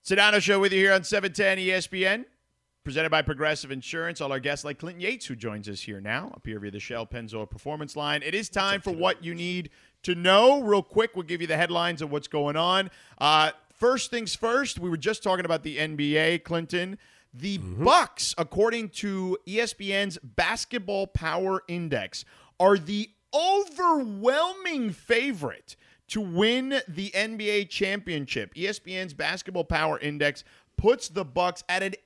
Sedano Show with you here on 710 ESPN, presented by Progressive Insurance. All our guests like Clinton Yates, who joins us here now, up here via the Shell Pennzoil Performance Line. It is time for what you need to know. Real quick, we'll give you the headlines of what's going on. First things first, we were just talking about the NBA, Clinton. The Bucks, according to ESPN's Basketball Power Index, are the overwhelming favorite to win the NBA championship. ESPN's Basketball Power Index puts the Bucks at an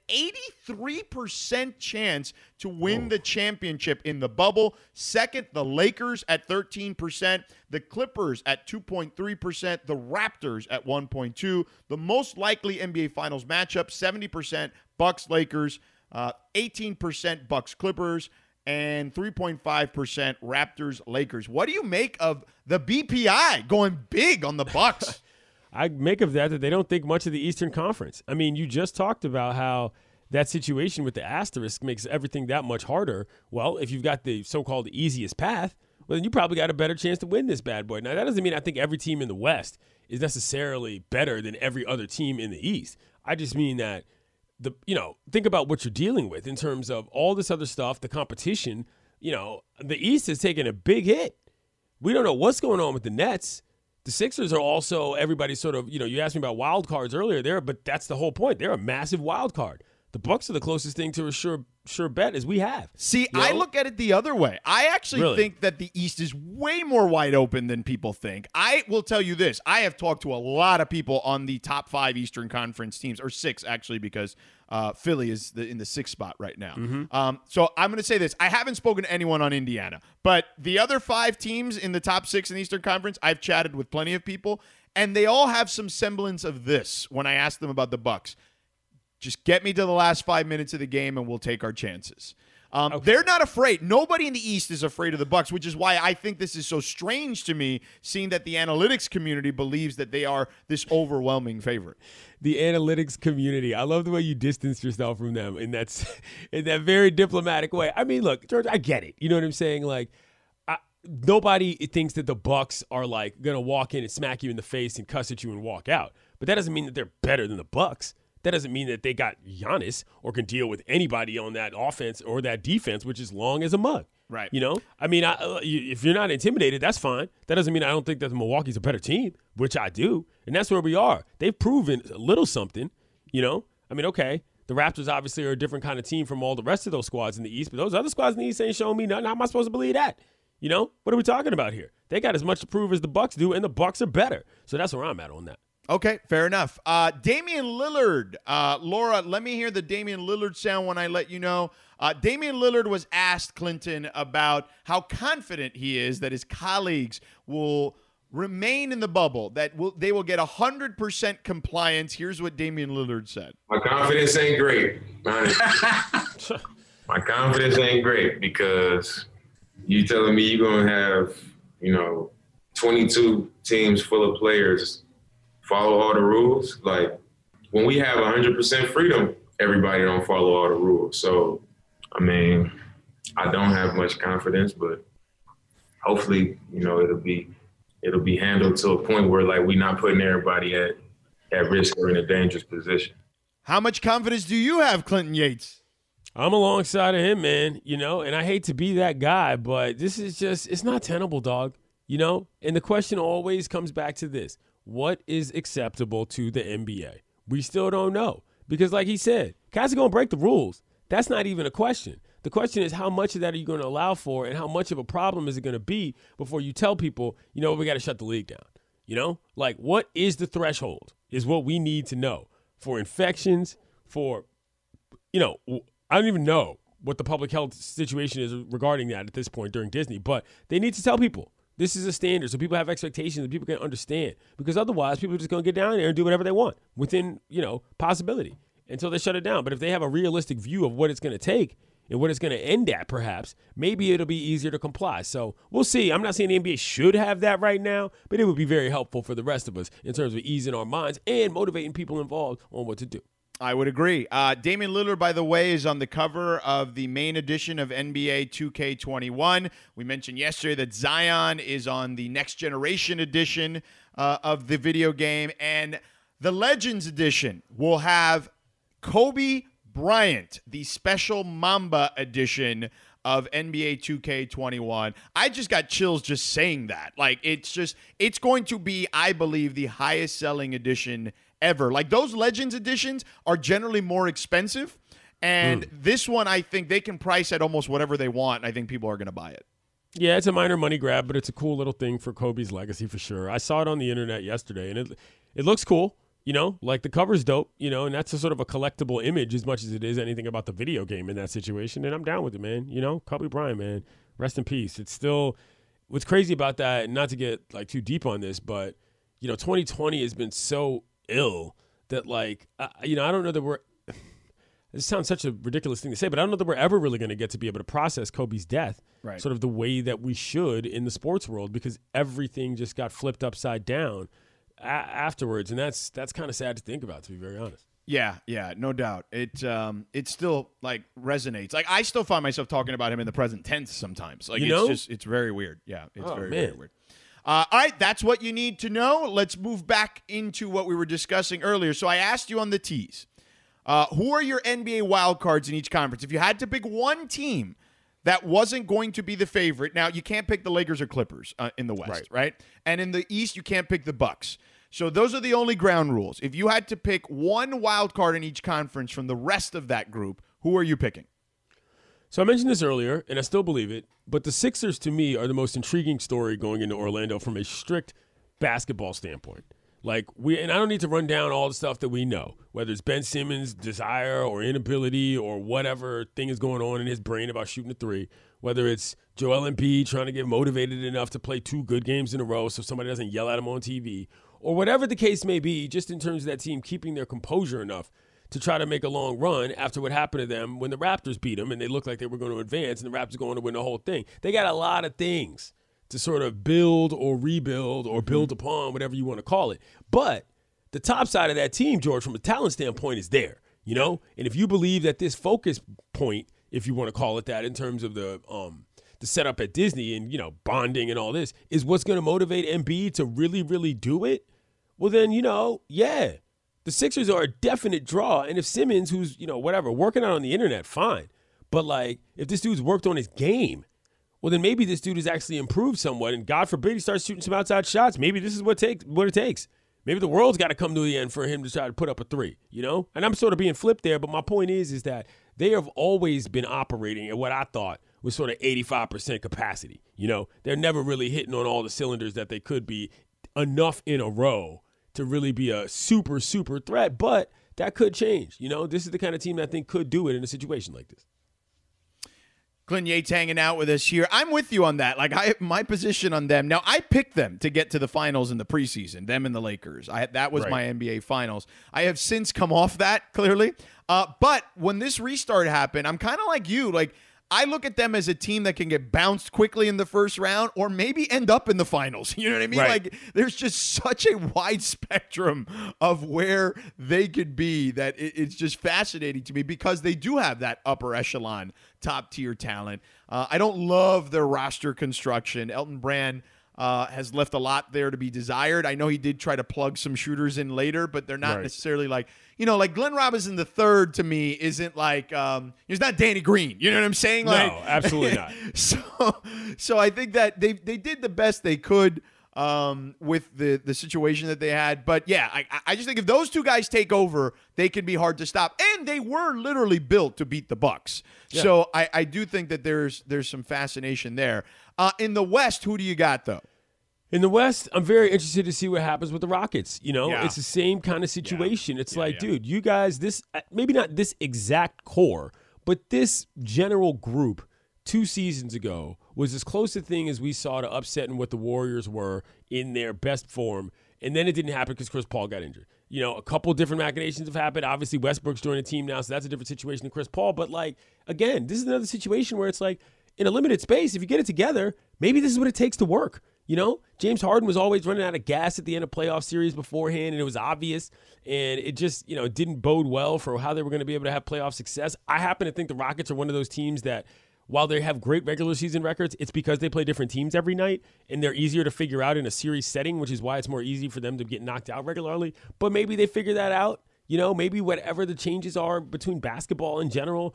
83% chance to win the championship in the bubble. Second, the Lakers at 13%, the Clippers at 2.3%, the Raptors at 1.2%. The most likely NBA Finals matchup, 70% Bucks-Lakers, 18% Bucks-Clippers, and 3.5% Raptors-Lakers. What do you make of the BPI going big on the Bucks? I make of that they don't think much of the Eastern Conference. I mean, you just talked about how that situation with the asterisk makes everything that much harder. Well, if you've got the so-called easiest path, well, then you probably got a better chance to win this bad boy. Now, that doesn't mean I think every team in the West is necessarily better than every other team in the East. I just mean that think about what you're dealing with in terms of all this other stuff, the competition. The East has taken a big hit. We don't know what's going on with the Nets. The Sixers are also everybody's sort of, you asked me about wild cards earlier there, but that's the whole point. They're a massive wild card. The Bucks are the closest thing to a sure bet as we have. See, I look at it the other way. I actually think that the East is way more wide open than people think. I will tell you this. I have talked to a lot of people on the top 5 Eastern Conference teams, or 6 actually, because Philly is in the 6th spot right now. So I'm going to say this. I haven't spoken to anyone on Indiana, but the other 5 teams in the top 6 in the Eastern Conference, I've chatted with plenty of people, and they all have some semblance of this when I ask them about the Bucks. Just get me to the last 5 minutes of the game, and we'll take our chances. They're not afraid. Nobody in the East is afraid of the Bucks, which is why I think this is so strange to me, seeing that the analytics community believes that they are this overwhelming favorite. The analytics community. I love the way you distance yourself from them in that very diplomatic way. I mean, look, George, I get it. You know what I'm saying? Like, nobody thinks that the Bucks are like going to walk in and smack you in the face and cuss at you and walk out. But that doesn't mean that they're better than the Bucks. That doesn't mean that they got Giannis or can deal with anybody on that offense or that defense, which is long as a mug. Right. I mean, if you're not intimidated, that's fine. That doesn't mean I don't think that Milwaukee's a better team, which I do. And that's where we are. They've proven a little something, I mean, okay, the Raptors obviously are a different kind of team from all the rest of those squads in the East, but those other squads in the East ain't showing me nothing. How am I supposed to believe that? What are we talking about here? They got as much to prove as the Bucks do, and the Bucks are better. So that's where I'm at on that. Okay, fair enough. Damian Lillard. Laura, let me hear the Damian Lillard sound when I let you know. Damian Lillard was asked, Clinton, about how confident he is that his colleagues will remain in the bubble, that they will get 100% compliance. Here's what Damian Lillard said. My confidence ain't great, honestly. My confidence ain't great because you telling me you're going to have, 22 teams full of players follow all the rules. Like, when we have 100% freedom, everybody don't follow all the rules. So, I mean, I don't have much confidence, but hopefully, it'll be handled to a point where, like, we're not putting everybody at risk or in a dangerous position. How much confidence do you have, Clinton Yates? I'm alongside of him, man, and I hate to be that guy, but this is just, it's not tenable, dog, And the question always comes back to this. What is acceptable to the NBA? We still don't know because, like he said, cats are going to break the rules. That's not even a question. The question is, how much of that are you going to allow for, and how much of a problem is it going to be before you tell people, we got to shut the league down? Like, what is the threshold is what we need to know for infections, for, I don't even know what the public health situation is regarding that at this point during Disney, but they need to tell people. This is a standard, so people have expectations and people can understand. Because otherwise, people are just going to get down there and do whatever they want within, possibility until they shut it down. But if they have a realistic view of what it's going to take and what it's going to end at, perhaps, maybe it'll be easier to comply. So we'll see. I'm not saying the NBA should have that right now, but it would be very helpful for the rest of us in terms of easing our minds and motivating people involved on what to do. I would agree. Damian Lillard, by the way, is on the cover of the main edition of NBA 2K21. We mentioned yesterday that Zion is on the next generation edition of the video game. And The Legends Edition will have Kobe Bryant, the special Mamba edition of NBA 2K21. I just got chills just saying that. Like, it's going to be, I believe, the highest selling edition ever. Like, those Legends editions are generally more expensive, and this one, I think they can price at almost whatever they want, and I think people are going to buy it. Yeah, it's a minor money grab, but it's a cool little thing for Kobe's legacy for sure. I saw it on the internet yesterday, and it looks cool. You know, like the cover's dope, you know, and that's a sort of a collectible image as much as it is anything about the video game in that situation. And I'm down with it, man. You know, Kobe Bryant, man, rest in peace. It's still, what's crazy about that, and not to get like too deep on this, but, you know, 2020 has been so ill that like, you know, I don't know that this sounds such a ridiculous thing to say, but I don't know that we're ever really going to get to be able to process Kobe's death sort of the way that we should in the sports world, because everything just got flipped upside down afterwards, and that's kind of sad to think about, to be very honest. Yeah, no doubt. It still like resonates. Like, I still find myself talking about him in the present tense sometimes. Like, it's very weird. Yeah, it's very weird. All right, that's what you need to know. Let's move back into what we were discussing earlier. So I asked you on the tease, who are your NBA wildcards in each conference? If you had to pick one team that wasn't going to be the favorite, now you can't pick the Lakers or Clippers in the West, right? And in the East, you can't pick the Bucks. So those are the only ground rules. If you had to pick one wild card in each conference from the rest of that group, who are you picking? So I mentioned this earlier, and I still believe it, but the Sixers, to me, are the most intriguing story going into Orlando from a strict basketball standpoint. Like, and I don't need to run down all the stuff that we know, whether it's Ben Simmons' desire or inability or whatever thing is going on in his brain about shooting a three, whether it's Joel Embiid trying to get motivated enough to play 2 good games in a row so somebody doesn't yell at him on TV, or whatever the case may be, just in terms of that team keeping their composure enough to try to make a long run after what happened to them when the Raptors beat them and they looked like they were going to advance and the Raptors going to win the whole thing. They got a lot of things to sort of build or rebuild or build upon, whatever you want to call it. But the top side of that team, George, from a talent standpoint, is there, you know? And if you believe that this focus point, if you want to call it that, in terms of the setup at Disney and, you know, bonding and all this, is what's going to motivate Embiid to really, really do it, well then, you know, yeah, the Sixers are a definite draw. And if Simmons, who's, you know, whatever, working out on the internet, fine. But, like, if this dude's worked on his game, well, then maybe this dude has actually improved somewhat, and God forbid he starts shooting some outside shots. Maybe this is what it takes. Maybe the world's got to come to the end for him to try to put up a 3, you know? And I'm sort of being flipped there, but my point is that they have always been operating at what I thought was sort of 85% capacity, you know? They're never really hitting on all the cylinders that they could be enough in a row to really be a super, super threat, but that could change, you know? This is the kind of team that I think could do it in a situation like this. Clinton Yates hanging out with us here. I'm with you on that. Like, my position on them. Now, I picked them to get to the finals in the preseason, them and the Lakers. That was my NBA finals. I have since come off that, clearly. But when this restart happened, I'm kind of like you. Like, I look at them as a team that can get bounced quickly in the first round or maybe end up in the finals. You know what I mean? Right. Like, there's just such a wide spectrum of where they could be that it's just fascinating to me because they do have that upper echelon, top-tier talent. I don't love their roster construction. Elton Brand has left a lot there to be desired. I know he did try to plug some shooters in later, but they're not necessarily like, you know, like Glenn Robinson III to me isn't like, he's not Danny Green. You know what I'm saying? No, like, absolutely not. So I think that they did the best they could with the situation that they had. But yeah, I just think if those two guys take over, they can be hard to stop. And they were literally built to beat the Bucks. Yeah. So I do think that there's some fascination there. In the West, who do you got though? In the West, I'm very interested to see what happens with the Rockets. You know, It's the same kind of situation. It's dude, you guys, this maybe not this exact core, but this general group 2 seasons ago was as close a thing as we saw to upsetting what the Warriors were in their best form. And then it didn't happen because Chris Paul got injured. You know, a couple different machinations have happened. Obviously, Westbrook's joined the team now, so that's a different situation than Chris Paul. But, like, again, this is another situation where it's like, in a limited space, if you get it together, maybe this is what it takes to work. You know, James Harden was always running out of gas at the end of playoff series beforehand, and it was obvious, and it just, you know, didn't bode well for how they were going to be able to have playoff success. I happen to think the Rockets are one of those teams that while they have great regular season records, it's because they play different teams every night, and they're easier to figure out in a series setting, which is why it's more easy for them to get knocked out regularly. But maybe they figure that out. Maybe whatever the changes are between basketball in general,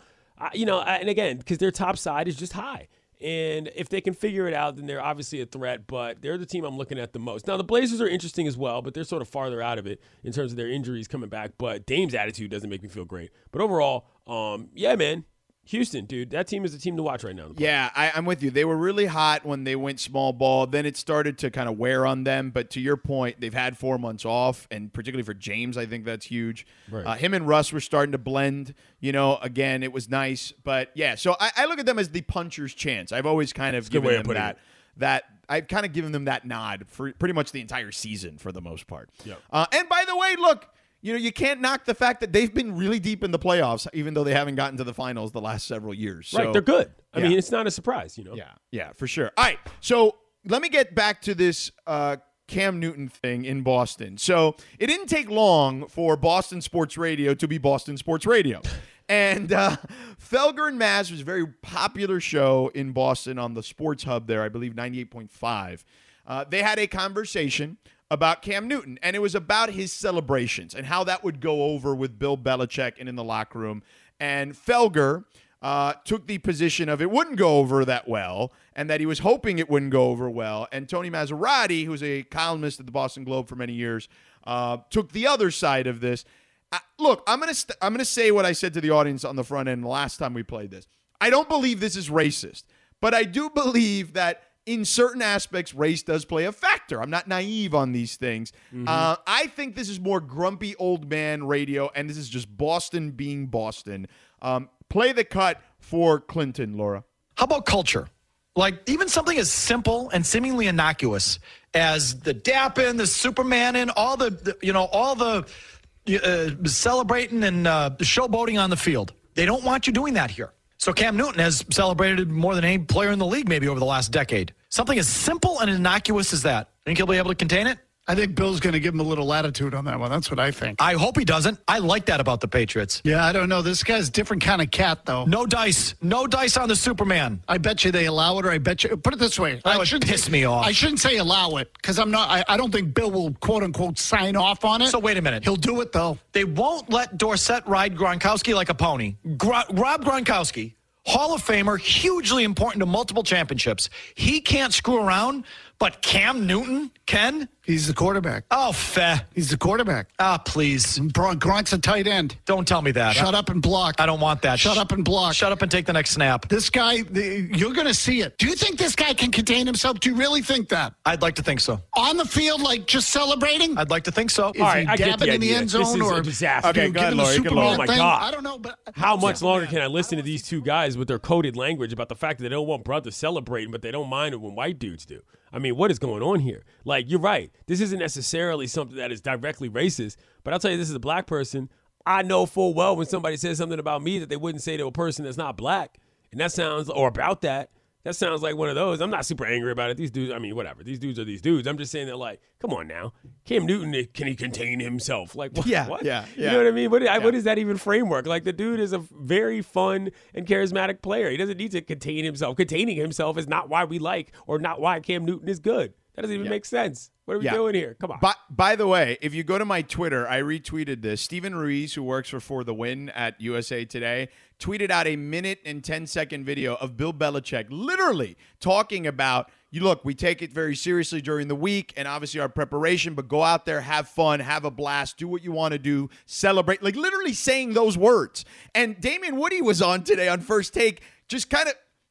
and again, because their top side is just high. And if they can figure it out, then they're obviously a threat, but they're the team I'm looking at the most. Now, the Blazers are interesting as well, but they're sort of farther out of it in terms of their injuries coming back. But Dame's attitude doesn't make me feel great. But overall, yeah, man. Houston, dude, that team is a team to watch right now. Yeah, I'm with you. They were really hot when they went small ball. Then it started to kind of wear on them. But to your point, they've had 4 months off, and particularly for James, I think that's huge. Right. Him and Russ were starting to blend. Again, it was nice. But, yeah, so I look at them as the puncher's chance. I've always kind of given them that I've kind of given them that nod for pretty much the entire season for the most part. Yep. And by the way, look, you can't knock the fact that they've been really deep in the playoffs, even though they haven't gotten to the finals the last several years. Right, so, they're good. I yeah. mean, it's not a surprise, Yeah, for sure. All right, so let me get back to this Cam Newton thing in Boston. So it didn't take long for Boston Sports Radio to be Boston Sports Radio. And Felger and Mazz was a very popular show in Boston on the Sports Hub there, I believe 98.5. They had a conversation about Cam Newton, and it was about his celebrations and how that would go over with Bill Belichick and in the locker room. And Felger took the position of it wouldn't go over that well, and that he was hoping it wouldn't go over well. And Tony Maserati, who's a columnist at the Boston Globe for many years, took the other side of this. Look, I'm gonna say what I said to the audience on the front end the last time we played this. I don't believe this is racist, but I do believe that in certain aspects, race does play a factor. I'm not naive on these things. Mm-hmm. I think this is more grumpy old man radio, and this is just Boston being Boston. Play the cut for Clinton, Laura. How about culture? Like even something as simple and seemingly innocuous as the dapping, the Supermaning, all the celebrating and showboating on the field. They don't want you doing that here. So Cam Newton has celebrated more than any player in the league maybe over the last decade. Something as simple and innocuous as that. Think he'll be able to contain it? I think Bill's going to give him a little latitude on that one. That's what I think. I hope he doesn't. I like that about the Patriots. Yeah, I don't know. This guy's a different kind of cat, though. No dice. No dice on the Superman. I bet you they allow it, or I bet you. Put it this way. That would piss me off. I shouldn't say allow it, because I don't think Bill will, quote unquote, sign off on it. So wait a minute. He'll do it, though. They won't let Dorsett ride Gronkowski like a pony. Rob Gronkowski, Hall of Famer, hugely important to multiple championships. He can't screw around, but Cam Newton can? He's the quarterback. Oh, feh. He's the quarterback. Ah, please. Gronk's a tight end. Don't tell me that. Shut up and block. I don't want that. Shut up and block. Shut up and take the next snap. This guy, you're going to see it. Do you think this guy can contain himself? Do you really think that? I'd like to think so. On the field, like just celebrating? I'd like to think so. Is he dabbing in the end zone? This is or a disaster. Okay, go ahead, Laurie. Oh, my God. I don't know, but how much longer can I listen to these two guys with their coded language about the fact that they don't want brothers celebrating, but they don't mind it when white dudes do? I mean, what is going on here? Like, you're right. This isn't necessarily something that is directly racist, but I'll tell you, this is a black person. I know full well when somebody says something about me that they wouldn't say to a person that's not black. And that sounds, or about that sounds like one of those. I'm not super angry about it. These dudes, I mean, whatever. These dudes are these dudes. I'm just saying that, like, come on now. Cam Newton, can he contain himself? Like, what? Yeah, What? yeah. You know what I mean? What is that even framework? Like, the dude is a very fun and charismatic player. He doesn't need to contain himself. Containing himself is not why we like or not why Cam Newton is good. That doesn't even make sense. What are we doing here? Come on. By the way, if you go to my Twitter, I retweeted this. Steven Ruiz, who works for The Win at USA Today, tweeted out a 1 and 10-second video of Bill Belichick literally talking about, we take it very seriously during the week and obviously our preparation, but go out there, have fun, have a blast, do what you want to do, celebrate, like literally saying those words. And Damian Woody was on today on First Take, just kind of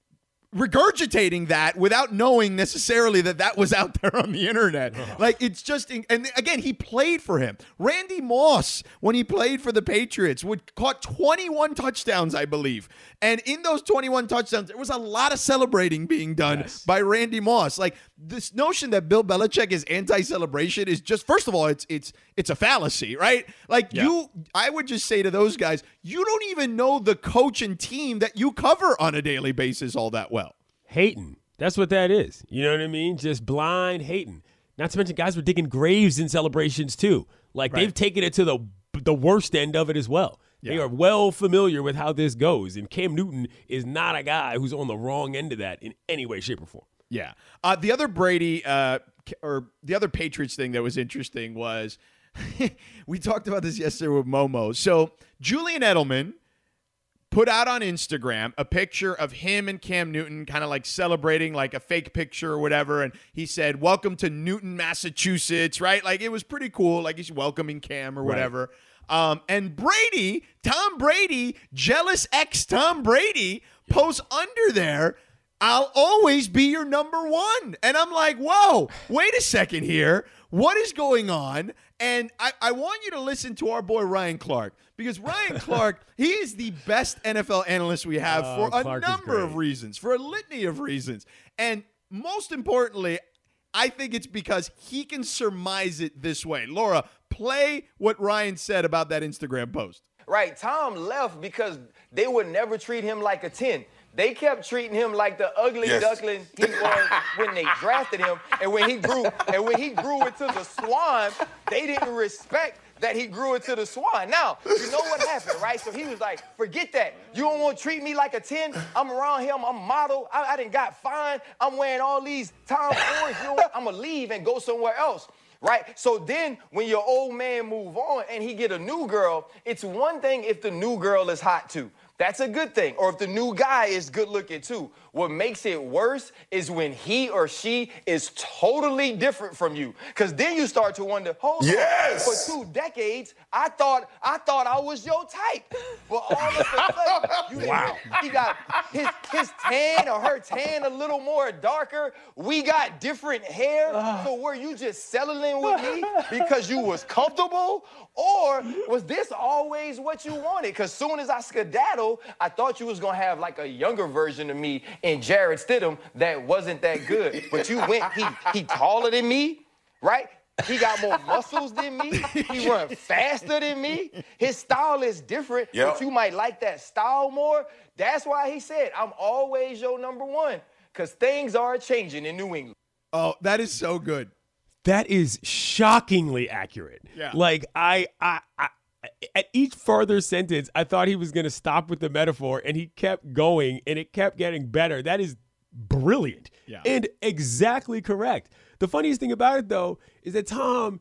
regurgitating that without knowing necessarily that was out there on the internet. Like, it's just, and again, he played for him. Randy Moss, when he played for the Patriots, caught 21 touchdowns, I believe. And in those 21 touchdowns, there was a lot of celebrating being done by Randy Moss. Like, this notion that Bill Belichick is anti-celebration is just, first of all, it's a fallacy, right? Like, I would just say to those guys, you don't even know the coach and team that you cover on a daily basis all that well. Hating. That's what that is. You know what I mean? Just blind hating. Not to mention guys were digging graves in celebrations too. Like, they've taken it to the worst end of it as well. They are well familiar with how this goes. And Cam Newton is not a guy who's on the wrong end of that in any way, shape, or form. Yeah. The other Brady or the other Patriots thing that was interesting was we talked about this yesterday with Momo. So Julian Edelman put out on Instagram a picture of him and Cam Newton kind of like celebrating, like a fake picture or whatever. And he said, "Welcome to Newton, Massachusetts," right? Like it was pretty cool. Like he's welcoming Cam or whatever. And Brady, Tom Brady, jealous ex Tom Brady, posts under there, "I'll always be your number one." And I'm like, whoa, wait a second here. What is going on? And I want you to listen to our boy Ryan Clark, because Ryan Clark, he is the best NFL analyst we have for a number of reasons, for a litany of reasons. And most importantly, I think it's because he can surmise it this way. Laura, play what Ryan said about that Instagram post. Right, Tom left because they would never treat him like a 10. They kept treating him like the ugly duckling he was when they drafted him, and when he grew into the swan, they didn't respect that he grew into the swan. Now, you know what happened, right? So he was like, "Forget that. You don't want to treat me like a 10. I'm around here. I'm a model. I done got fined. I'm wearing all these Tom Fords. I'm going to leave and go somewhere else." Right? So then when your old man move on and he get a new girl, it's one thing if the new girl is hot too. That's a good thing. Or if the new guy is good looking too. What makes it worse is when he or she is totally different from you. Because then you start to wonder, hold on, for 2 decades, I thought I was your type. But all of a sudden, he got his tan or her tan a little more darker. We got different hair. So were you just settling with me because you was comfortable? Or was this always what you wanted? Because soon as I skedaddle, I thought you was going to have like a younger version of me in Jared Stidham that wasn't that good. But you went, he taller than me, right? He got more muscles than me. He run faster than me. His style is different, but you might like that style more. That's why he said, "I'm always your number one," because things are changing in New England. Oh, that is so good. That is shockingly accurate. Yeah. Like I at each further sentence, I thought he was going to stop with the metaphor, and he kept going, and it kept getting better. That is brilliant and exactly correct. The funniest thing about it, though, is that Tom,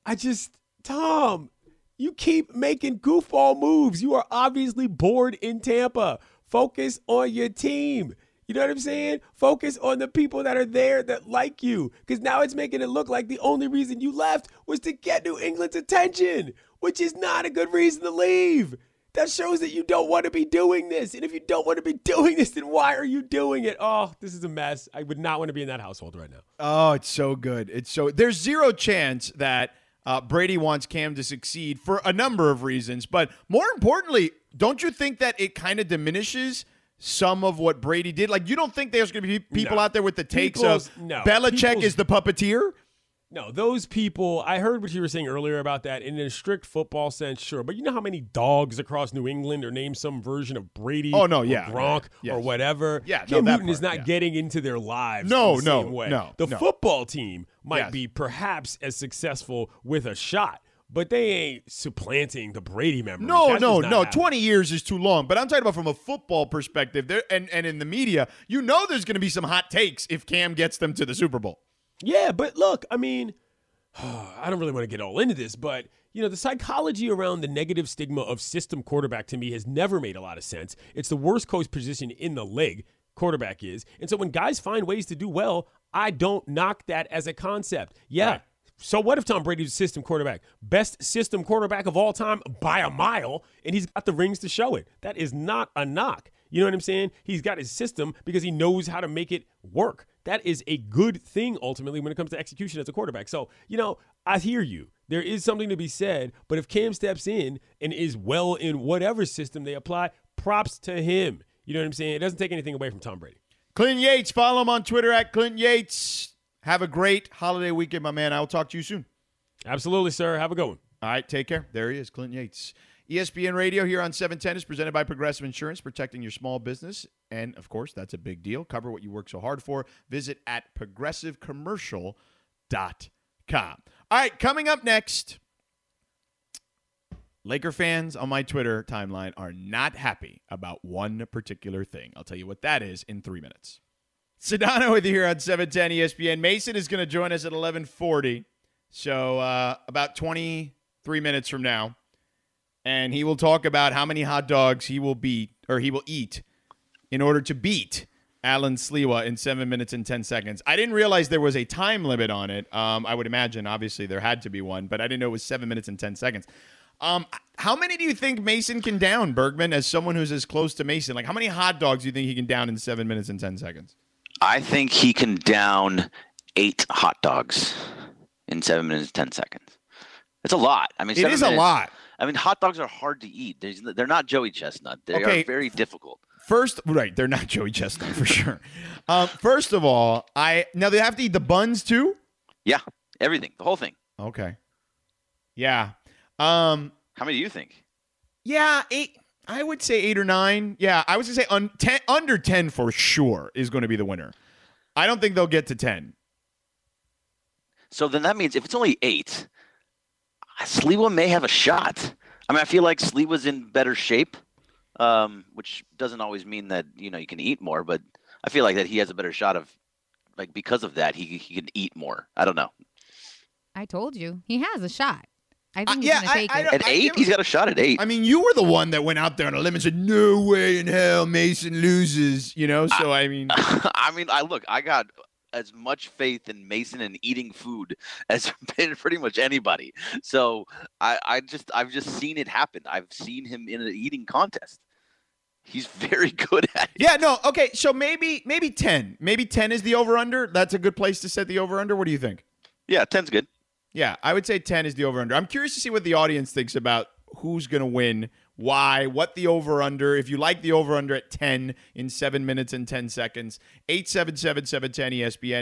you keep making goofball moves. You are obviously bored in Tampa. Focus on your team. You know what I'm saying? Focus on the people that are there that like you. Because now it's making it look like the only reason you left was to get New England's attention, which is not a good reason to leave. That shows that you don't want to be doing this. And if you don't want to be doing this, then why are you doing it? Oh, this is a mess. I would not want to be in that household right now. Oh, it's so good. There's zero chance that Brady wants Cam to succeed for a number of reasons. But more importantly, don't you think that it kind of diminishes some of what Brady did? Like, you don't think there's going to be people out there with the takes of Belichick is the puppeteer? No, those people, I heard what you were saying earlier about that. In a strict football sense, sure. But you know how many dogs across New England are named some version of Brady or Gronk or whatever? Yeah, Cam Newton is not getting into their lives in the same way. The football team might be perhaps as successful with a shot, but they ain't supplanting the Brady memory. No. 20 years is too long. But I'm talking about from a football perspective. There and in the media, you know there's going to be some hot takes if Cam gets them to the Super Bowl. Yeah, but look, I mean, I don't really want to get all into this, but, you know, the psychology around the negative stigma of system quarterback to me has never made a lot of sense. It's the worst coach position in the league, quarterback is. And so when guys find ways to do well, I don't knock that as a concept. Yeah. Right. So what if Tom Brady's a system quarterback? Best system quarterback of all time by a mile, and he's got the rings to show it. That is not a knock. You know what I'm saying? He's got his system because he knows how to make it work. That is a good thing, ultimately, when it comes to execution as a quarterback. So, you know, I hear you. There is something to be said, but if Cam steps in and is well in whatever system they apply, props to him. You know what I'm saying? It doesn't take anything away from Tom Brady. Clinton Yates, follow him on Twitter at Clinton Yates. Have a great holiday weekend, my man. I will talk to you soon. Absolutely, sir. Have a good one. All right, take care. There he is, Clinton Yates. ESPN Radio here on 710 is presented by Progressive Insurance, protecting your small business. And, of course, that's a big deal. Cover what you work so hard for. Visit at progressivecommercial.com. All right, coming up next, Laker fans on my Twitter timeline are not happy about one particular thing. I'll tell you what that is in 3 minutes. Sedano with you here on 710 ESPN. Mason is going to join us at 11:40, so about 23 minutes from now, and he will talk about how many hot dogs he will eat in order to beat Alan Sliwa in 7 minutes and 10 seconds. I didn't realize there was a time limit on it. I would imagine, obviously, there had to be one, but I didn't know it was 7 minutes and 10 seconds. How many do you think Mason can down, Bergman, as someone who's as close to Mason? Like, how many hot dogs do you think he can down in 7 minutes and 10 seconds? I think he can down 8 hot dogs in 7 minutes and 10 seconds. It's a lot. I mean, it is a lot. I mean, hot dogs are hard to eat. They're not Joey Chestnut. They are very difficult. They're not Joey Chestnut for sure. First of all, now they have to eat the buns too? Yeah, everything, the whole thing. Okay. Yeah. How many do you think? Yeah, 8. I would say 8 or 9. Yeah, I was going to say under 10 for sure is going to be the winner. I don't think they'll get to 10. So then that means if it's only 8, Sliwa may have a shot. I mean, I feel like Sliwa's in better shape, which doesn't always mean that, you can eat more, but I feel like that he has a better shot of, like, because of that, he can eat more. I don't know. I told you. He has a shot. I think he's going to take it. At 8? He's got a shot at 8. I mean, you were the one that went out there on a limb and said, no way in hell Mason loses, So, I mean. I got as much faith in Mason and eating food as pretty much anybody. So, I've just seen it happen. I've seen him in an eating contest. He's very good at it. Yeah, no, okay. So, maybe 10. Maybe 10 is the over-under. That's a good place to set the over-under. What do you think? Yeah, 10's good. Yeah, I would say 10 is the over-under. I'm curious to see what the audience thinks about who's going to win, why, what the over-under. If you like the over-under at 10 in 7 minutes and 10 seconds, 877-710-ESPN,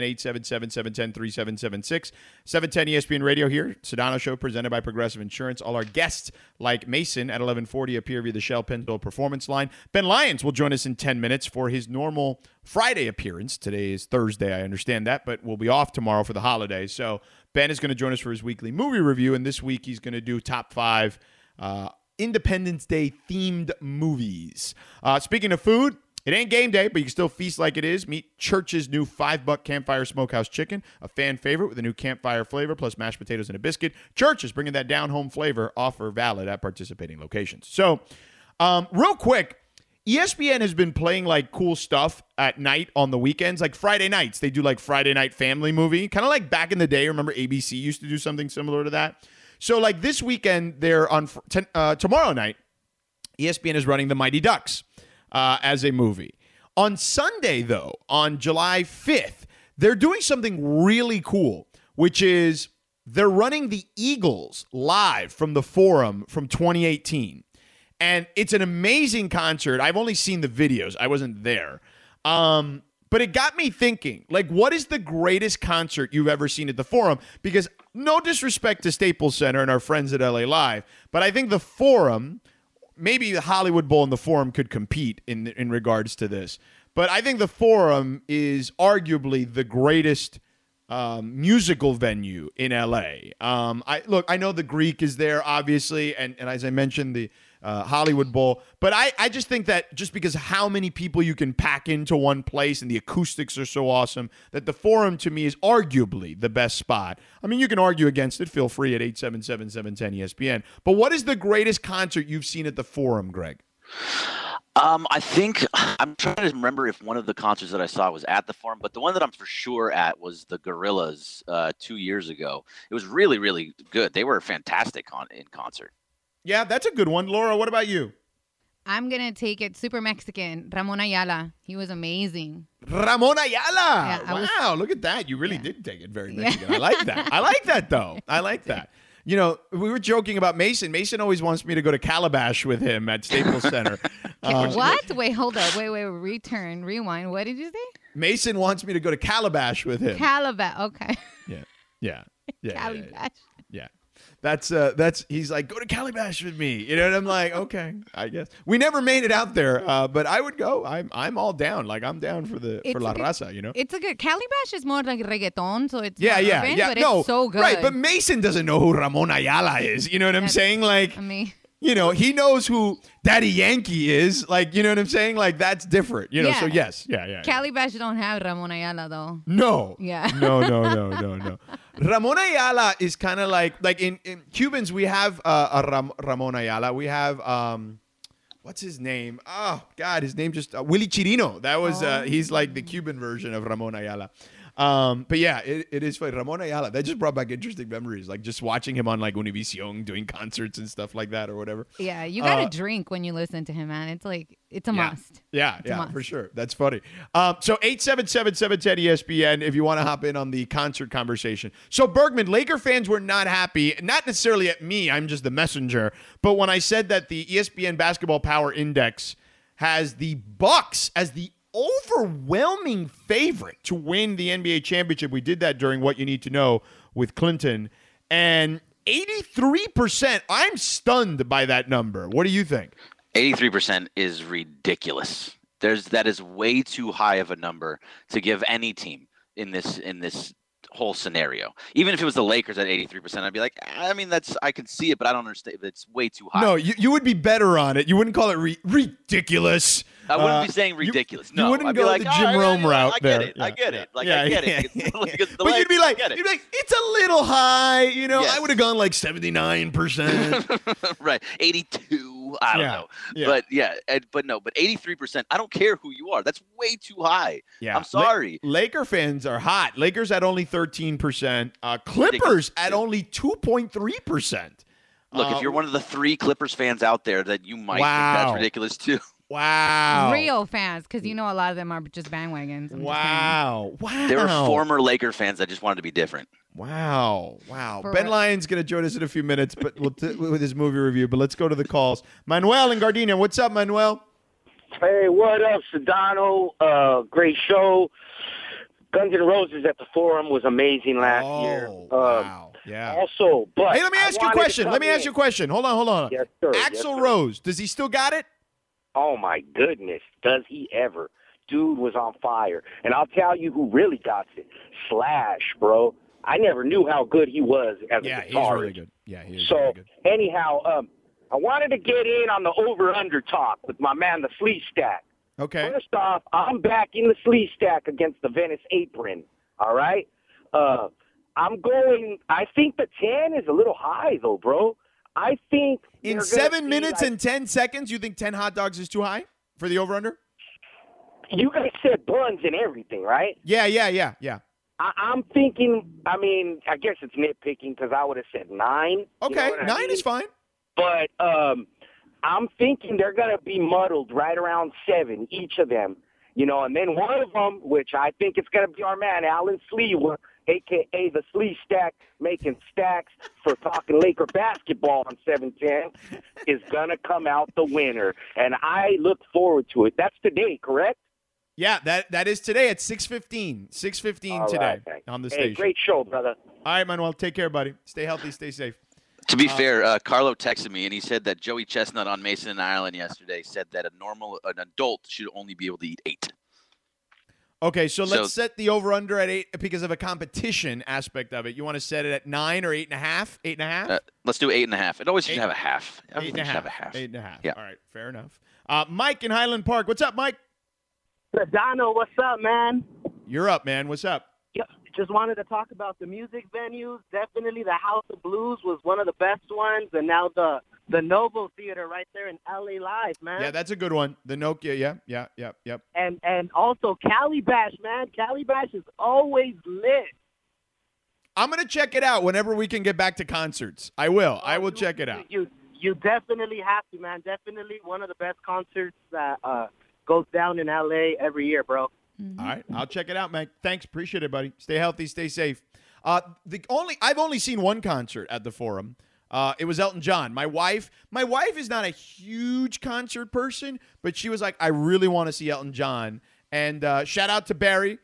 877-710-3776. 710 ESPN Radio here. Sedano Show presented by Progressive Insurance. All our guests, like Mason at 11:40, appear via the Shell Pennzoil Performance Line. Ben Lyons will join us in 10 minutes for his normal Friday appearance. Today is Thursday, I understand that, but we'll be off tomorrow for the holidays. So Ben is going to join us for his weekly movie review, and this week he's going to do top 5 Independence Day themed movies. Speaking of food, it ain't game day, but you can still feast like it is. Meet Church's new $5 Campfire Smokehouse Chicken, a fan favorite with a new campfire flavor plus mashed potatoes and a biscuit. Church is bringing that down-home flavor. Offer valid at participating locations. So, real quick, ESPN has been playing like cool stuff at night on the weekends, like Friday nights. They do like Friday night family movie, kind of like back in the day. Remember ABC used to do something similar to that? So like this weekend, they're on tomorrow night, ESPN is running The Mighty Ducks as a movie. On Sunday, though, on July 5th, they're doing something really cool, which is they're running the Eagles live from the Forum from 2018. And it's an amazing concert. I've only seen the videos. I wasn't there. But it got me thinking, like, what is the greatest concert you've ever seen at the Forum? Because no disrespect to Staples Center and our friends at LA Live, but I think the Forum, maybe the Hollywood Bowl and the Forum could compete in regards to this. But I think the Forum is arguably the greatest musical venue in LA. I know the Greek is there, obviously, and as I mentioned, the Hollywood Bowl. But I just think that just because how many people you can pack into one place and the acoustics are so awesome, that the Forum to me is arguably the best spot. I mean, you can argue against it. Feel free at 877-710-ESPN. But what is the greatest concert you've seen at the Forum, Greg? I think I'm trying to remember if one of the concerts that I saw was at the Forum, but the one that I'm for sure at was the Gorillaz 2 years ago. It was really, really good. They were fantastic in concert. Yeah, that's a good one. Laura, what about you? I'm going to take it super Mexican. Ramon Ayala. He was amazing. Ramon Ayala. Yeah, wow, look at that. You really did take it very Mexican. I like that. I like that, though. I like that. You know, we were joking about Mason. Mason always wants me to go to Calabash with him at Staples Center. What? Wait, hold up. Wait, rewind. What did you say? Mason wants me to go to Calabash with him. Calabash, okay. Yeah. Calabash. Yeah. That's he's like, go to Calabash with me. You know, and I'm like, okay, I guess. We never made it out there, but I would go. I'm all down. Like, I'm down for La Raza, you know? It's a good, Calabash is more like reggaeton, so it's yeah. But it's so good. Right, but Mason doesn't know who Ramon Ayala is. You know what I'm saying? Like, you know, he knows who Daddy Yankee is. Like, you know what I'm saying? Like, that's different. You know, Yeah. so yes. Yeah. Cali Bash don't have Ramon Ayala, though. No. Yeah. No. Ramon Ayala is kind of like in Cubans, we have Ramon Ayala. We have, what's his name? Oh, God, his name just, Willie Chirino. That was, he's like the Cuban version of Ramon Ayala. But yeah, it is funny. Ramon Ayala, that just brought back interesting memories. Like just watching him on like Univision doing concerts and stuff like that or whatever. Yeah, you got to drink when you listen to him, man. It's like, it's a must. Yeah, It's a must. for sure. That's funny. So 877-710-ESPN if you want to hop in on the concert conversation. So Bergman, Laker fans were not happy, not necessarily at me, I'm just the messenger, but when I said that the ESPN Basketball Power Index has the Bucks as the overwhelming favorite to win the NBA championship. We did that during What You Need to Know with Clinton. And 83%, I'm stunned by that number. What do you think? 83% is ridiculous. That is way too high of a number to give any team in this whole scenario. Even if it was the Lakers at 83%, I'd be like, I mean, I can see it, but I don't understand. It's way too high. No, you would be better on it. You wouldn't call it ridiculous. I wouldn't be saying ridiculous. You No, wouldn't I'd be go like, the Jim Rome route. I get it. I get it. Like, I get it. But you'd be like, it's a little high. You know, I would have gone like 79%. Right. 82. I don't know. Yeah. But 83%. I don't care who you are. That's way too high. Yeah. I'm sorry. Laker fans are hot. Lakers at only 13%. Clippers at only 2.3%. Look, if you're one of the 3 Clippers fans out there, that you might think that's ridiculous too. Wow. Real fans, because you know a lot of them are just bandwagons. Wow. There were former Laker fans that just wanted to be different. Wow. Ben Lyon's going to join us in a few minutes but with his movie review, but let's go to the calls. Manuel in Gardena. What's up, Manuel? Hey, what up, Sedano? Great show. Guns N' Roses at the Forum was amazing last year. Wow. Yeah. Also, but hey, let me ask you a question. Hold on. Yes, sir. Axl Rose, does he still got it? Oh, my goodness. Does he ever? Dude was on fire. And I'll tell you who really got it. Slash, bro. I never knew how good he was as a guitarist. He's really good. Yeah, he is really good. Anyhow, I wanted to get in on the over-under talk with my man, the Flea Stack. Okay. First off, I'm backing the Flea Stack against the Venice Apron, all right? I think the 10 is a little high, though, bro. I think in 7 minutes and 10 seconds, you think 10 hot dogs is too high for the over-under? You guys said buns and everything, right? Yeah. I'm thinking, I guess it's nitpicking because I would have said 9. Okay, 9 is fine. But I'm thinking they're going to be muddled right around 7, each of them. And then one of them, which I think it's going to be our man, Alan Sleewa, a.k.a. the Slee Stack, making stacks for talking Laker basketball on 710, is going to come out the winner. And I look forward to it. That's today, correct? Yeah, that is today at 6:15. 6:15 today on the station. Great show, brother. All right, Manuel, take care, buddy. Stay healthy, stay safe. To be fair, Carlo texted me, and he said that Joey Chestnut on Mason and Ireland yesterday said that an adult should only be able to eat 8. Okay, so let's set the over-under at 8 because of a competition aspect of it. You want to set it at 9 or 8.5? 8.5? Let's do 8.5. It always should have a half. 8.5. Have a half. 8.5. Yeah. All right, fair enough. Mike in Highland Park. What's up, Mike? Sedano, what's up, man? You're up, man. What's up? Just wanted to talk about the music venues. Definitely the House of Blues was one of the best ones, and now the Novo Theater right there in LA Live, man. Yeah, that's a good one. The Nokia, yep. And also Cali Bash, man. Cali Bash is always lit. I'm going to check it out whenever we can get back to concerts. I will. I will check it out. You definitely have to, man. Definitely one of the best concerts that goes down in LA every year, bro. Mm-hmm. All right, I'll check it out, man. Thanks, appreciate it, buddy. Stay healthy, stay safe. I've only seen one concert at the Forum. It was Elton John. My wife is not a huge concert person, but she was like, I really want to see Elton John. And shout out to Barry.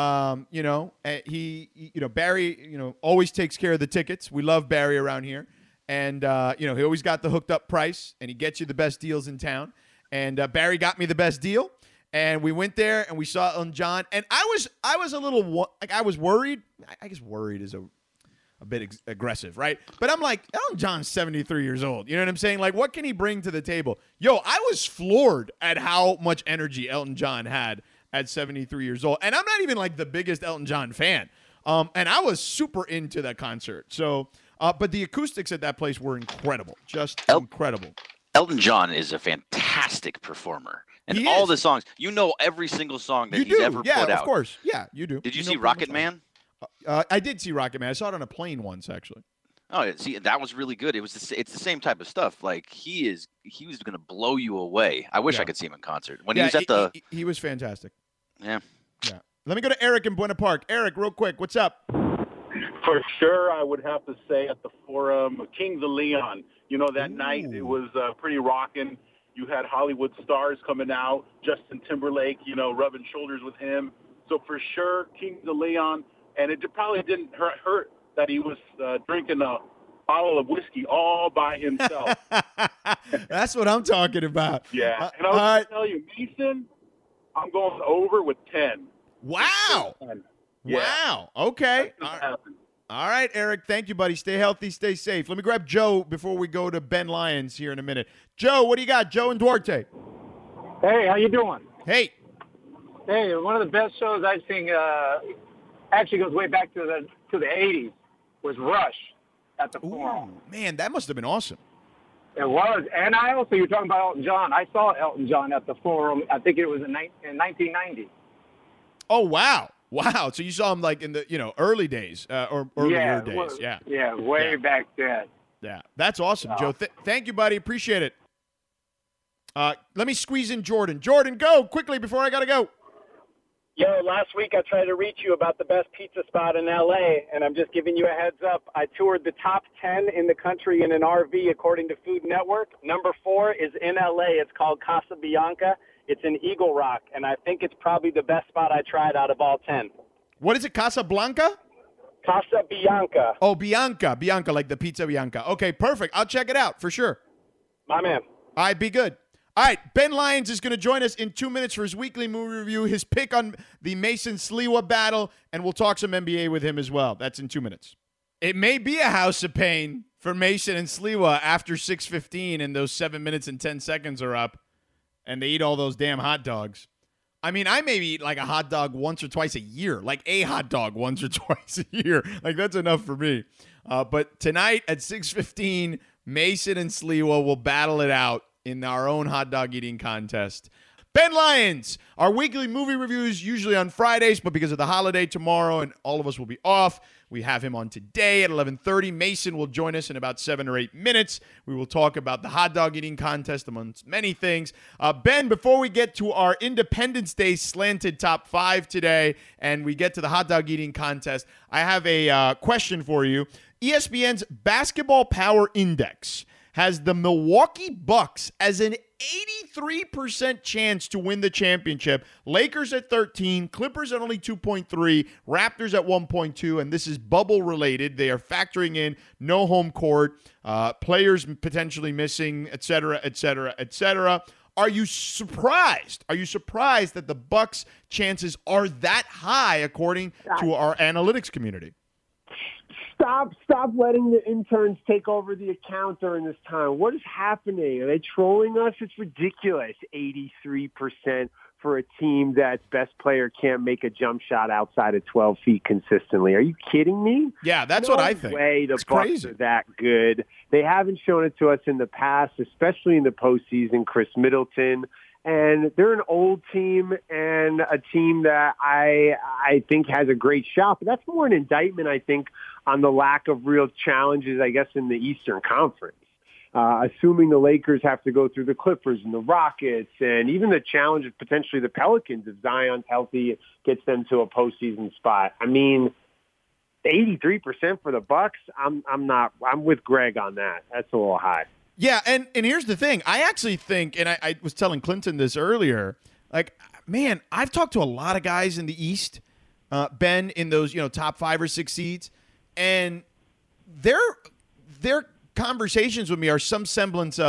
Barry, always takes care of the tickets. We love Barry around here, and he always got the hooked up price, and he gets you the best deals in town. And Barry got me the best deal. And we went there and we saw Elton John, and I was a little I was worried. I guess worried is a bit aggressive, right? But I'm like, Elton John's 73 years old. You know what I'm saying? Like, what can he bring to the table? Yo, I was floored at how much energy Elton John had at 73 years old. And I'm not even like the biggest Elton John fan. And I was super into that concert. So, but the acoustics at that place were incredible, just incredible. Elton John is a fantastic performer. And all the songs, you know every single song that he's ever put out. Yeah, of course. Yeah, you do. Did you see Rocket Man? I did see Rocket Man. I saw it on a plane once, actually. Oh, see, that was really good. It's the same type of stuff. Like he was going to blow you away. I wish I could see him in concert. When he was at he was fantastic. Yeah. Yeah. Let me go to Eric in Buena Park. Eric, real quick, what's up? For sure, I would have to say at the Forum, Kings of Leon. You know, that night it was pretty rocking. You had Hollywood stars coming out, Justin Timberlake, you know, rubbing shoulders with him. So for sure, Kings of Leon. And it probably didn't hurt that he was drinking a bottle of whiskey all by himself. That's what I'm talking about. Yeah. And I was going to tell you, Mason, I'm going over with 10. Wow. Yeah. Wow. Okay. All right, Eric. Thank you, buddy. Stay healthy. Stay safe. Let me grab Joe before we go to Ben Lyons here in a minute. Joe, what do you got? Joe and Duarte. Hey, how you doing? Hey. Hey, one of the best shows I've seen actually goes way back to the 80s was Rush at the Forum. Man, that must have been awesome. It was. And you were talking about Elton John. I saw Elton John at the Forum. I think it was in 1990. Oh, wow. Wow. So you saw him like in the, early days or earlier days. Yeah. Yeah, way back then. Yeah. That's awesome, Joe. Thank you, buddy. Appreciate it. Let me squeeze in Jordan. Jordan, go quickly before I got to go. Yo, last week I tried to reach you about the best pizza spot in L.A., and I'm just giving you a heads up. I toured the top 10 in the country in an RV according to Food Network. Number 4 is in L.A. It's called Casa Bianca. It's in Eagle Rock, and I think it's probably the best spot I tried out of all 10. What is it, Casa Blanca? Casa Bianca. Oh, Bianca. Bianca, like the pizza Bianca. Okay, perfect. I'll check it out for sure. My man. All right, be good. All right, Ben Lyons is going to join us in 2 minutes for his weekly movie review, his pick on the Mason Sliwa battle, and we'll talk some NBA with him as well. That's in 2 minutes. It may be a house of pain for Mason and Sliwa after 6:15 and those 7 minutes and 10 seconds are up, and they eat all those damn hot dogs. I mean, I maybe eat like a hot dog once or twice a year, like a hot dog once or twice a year. Like, that's enough for me. But tonight at 6:15, Mason and Sliwa will battle it out in our own hot dog eating contest. Ben Lyons, our weekly movie reviews usually on Fridays, but because of the holiday tomorrow and all of us will be off, we have him on today at 11:30. Mason will join us in about 7 or 8 minutes. We will talk about the hot dog eating contest amongst many things. Ben, before we get to our Independence Day slanted top 5 today and we get to the hot dog eating contest, I have a question for you. ESPN's Basketball Power Index has the Milwaukee Bucks as an 83% chance to win the championship. Lakers at 13, Clippers at only 2.3, Raptors at 1.2, and this is bubble related. They are factoring in no home court, players potentially missing, et cetera, et cetera, et cetera. Are you surprised? Are you surprised that the Bucks' chances are that high according to our analytics community? Stop letting the interns take over the account during this time. What is happening? Are they trolling us? It's ridiculous. 83% for a team that's best player can't make a jump shot outside of 12 feet consistently. Are you kidding me? Yeah, that's what I think. No way the Bucks crazy. Are that good. They haven't shown it to us in the past, especially in the postseason. Chris Middleton. And they're an old team and a team that I think has a great shot. But that's more an indictment, I think, on the lack of real challenges, I guess, in the Eastern Conference. Assuming the Lakers have to go through the Clippers and the Rockets and even the challenge of potentially the Pelicans if Zion's healthy gets them to a postseason spot. I mean, 83% for the Bucks, I'm with Greg on that. That's a little high. Yeah, and here's the thing. I actually think, and I was telling Clinton this earlier, like, man, I've talked to a lot of guys in the East, Ben, in those, top 5 or 6 seeds, and their conversations with me are some semblance of,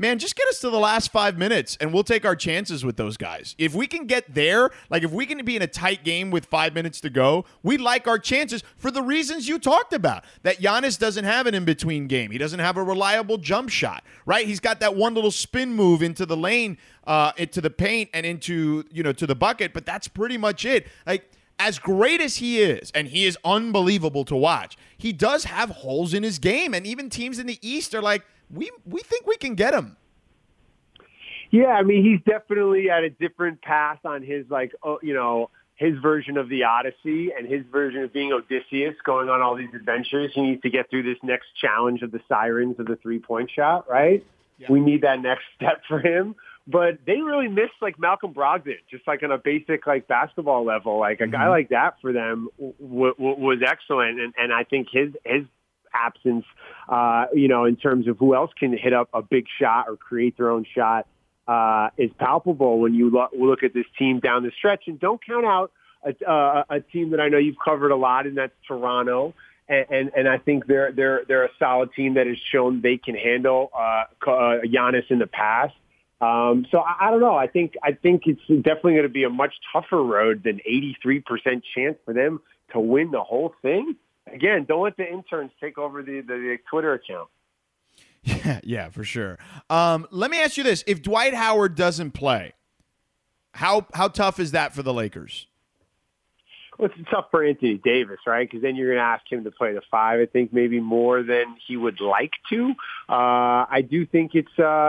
man, just get us to the last 5 minutes and we'll take our chances with those guys. If we can get there, like if we can be in a tight game with 5 minutes to go, we like our chances for the reasons you talked about. That Giannis doesn't have an in-between game. He doesn't have a reliable jump shot, right? He's got that one little spin move into the lane, into the paint and into, to the bucket, but that's pretty much it. Like, as great as he is, and he is unbelievable to watch, he does have holes in his game, and even teams in the East are like, we think we can get him. Yeah, I mean, he's definitely at a different path on his, his version of the Odyssey and his version of being Odysseus going on all these adventures. He needs to get through this next challenge of the sirens of the three-point shot, right? Yeah. We need that next step for him. But they really missed Malcolm Brogdon, just on a basic basketball level. A guy like that for them was excellent, and I think his absence, in terms of who else can hit up a big shot or create their own shot, is palpable when you look at this team down the stretch. And don't count out a team that I know you've covered a lot, and that's Toronto. And I think they're a solid team that has shown they can handle Giannis in the past. So I don't know. I think it's definitely going to be a much tougher road than 83% chance for them to win the whole thing. Again, don't let the interns take over the Twitter account. Yeah, for sure. Let me ask you this: if Dwight Howard doesn't play, how tough is that for the Lakers? Well, it's tough for Anthony Davis, right? Because then you're going to ask him to play the 5. I think maybe more than he would like to. I do think it's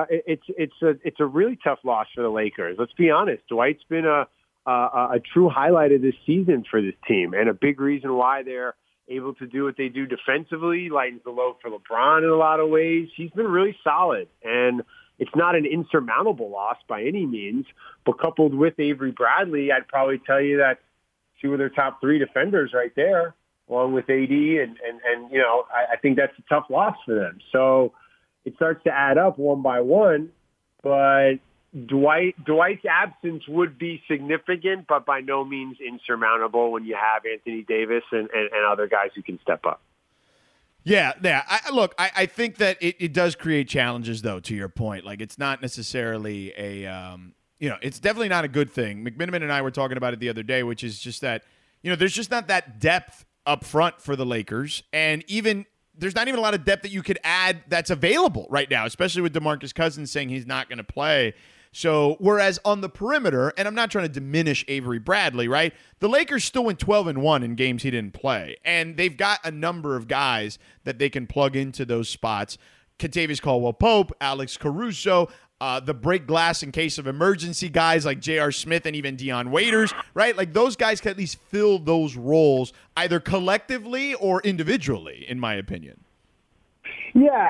a really tough loss for the Lakers. Let's be honest. Dwight's been a true highlight of this season for this team, and a big reason why they're able to do what they do defensively, lightens the load for LeBron in a lot of ways. He's been really solid, and it's not an insurmountable loss by any means. But coupled with Avery Bradley, I'd probably tell you that two of their top 3 defenders right there, along with AD, and I think that's a tough loss for them. So it starts to add up one by one, but Dwight's absence would be significant, but by no means insurmountable when you have Anthony Davis and other guys who can step up. Yeah. I think that it does create challenges, though, to your point. It's not necessarily it's definitely not a good thing. McMiniman and I were talking about it the other day, which is just that, there's just not that depth up front for the Lakers. And there's not even a lot of depth that you could add that's available right now, especially with DeMarcus Cousins saying he's not going to play. So whereas on the perimeter, and I'm not trying to diminish Avery Bradley, right? The Lakers still went 12-1 in games he didn't play. And they've got a number of guys that they can plug into those spots. Kentavious Caldwell-Pope, Alex Caruso, the break glass in case of emergency guys like J.R. Smith and even Dion Waiters, right? Those guys can at least fill those roles either collectively or individually, in my opinion. Yeah,